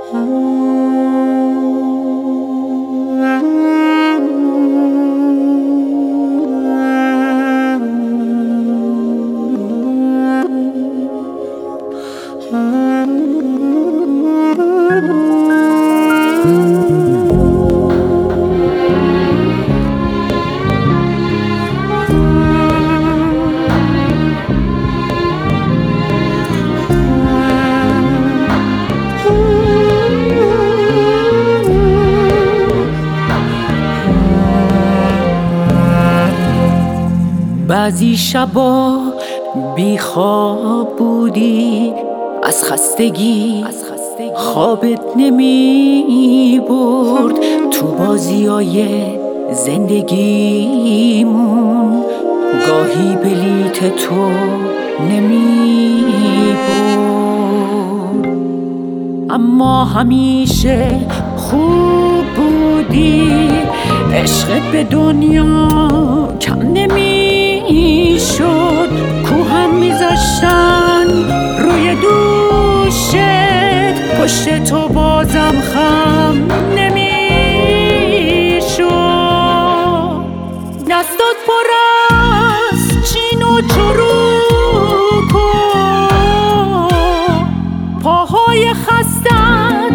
بعضی شبا بی خواب بودی، از خستگی خوابت نمی برد، تو بازیای زندگیمون گاهی بلیت تو نمی برد، اما همیشه خوب بودی، عشقت به دنیا کم نمی شد، کوهم میذاشتن روی دوشت، پشت تو بازم خم نمی شد، دستات پر از چین و چروک و پاهای خستت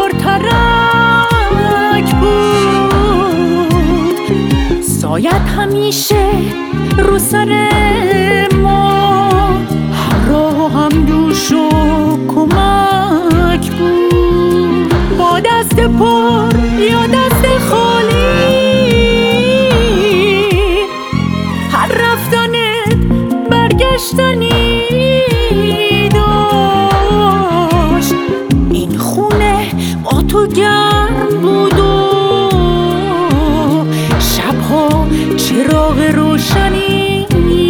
پرترک بود، سایت همیشه رو سر ما همراه و همدوش و کمک بود، با دست پر یا دست خالی هر رفتنت برگشتنی داشت، این خونه با تو گرم بود و شبها چراغ روشنی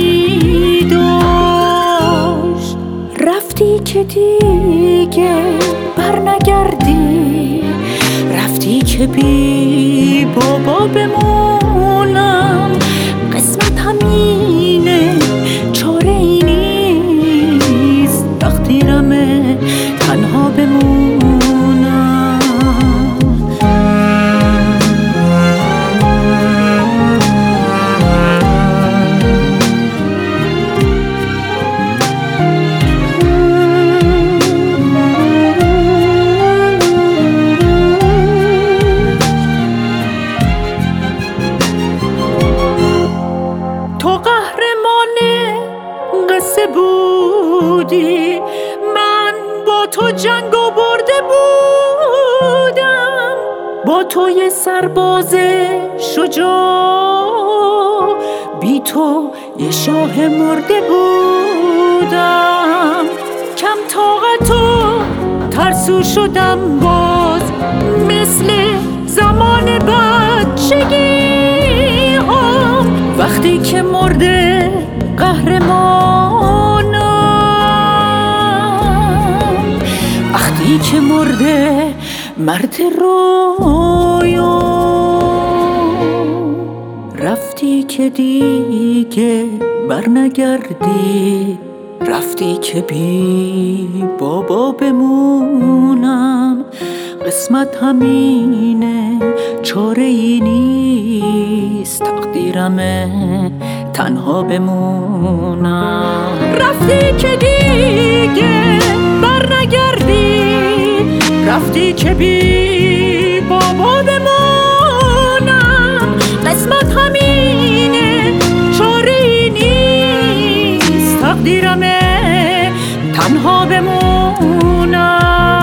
داشت، رفتی که دیگه برنگردی، رفتی که بی بابا بمونم، قسمت همینه چاره ای نیست، تقدیرمه تنها بمونم. بودی من با تو جنگ و برده بودم، با تو یه سرباز شجاع، بی تو یه شاه مرده بودم، کم طاقت و ترسو شدم باز، مثل زمان بچگی هم، وقتی که مرده قهرمانم، وقتی که مرده مرد رویا، رفتی که دیگه برنگردی، رفتی که بی بابا بمونم، قسمت همینه چاره ای نیست، تقدیرمه تنها بمونم، رفتی که دیگه برنگردی، رفتی که بی بابا بمونم، قسمت همینه چاره ای نیست، تقدیرمه تنها بمونم.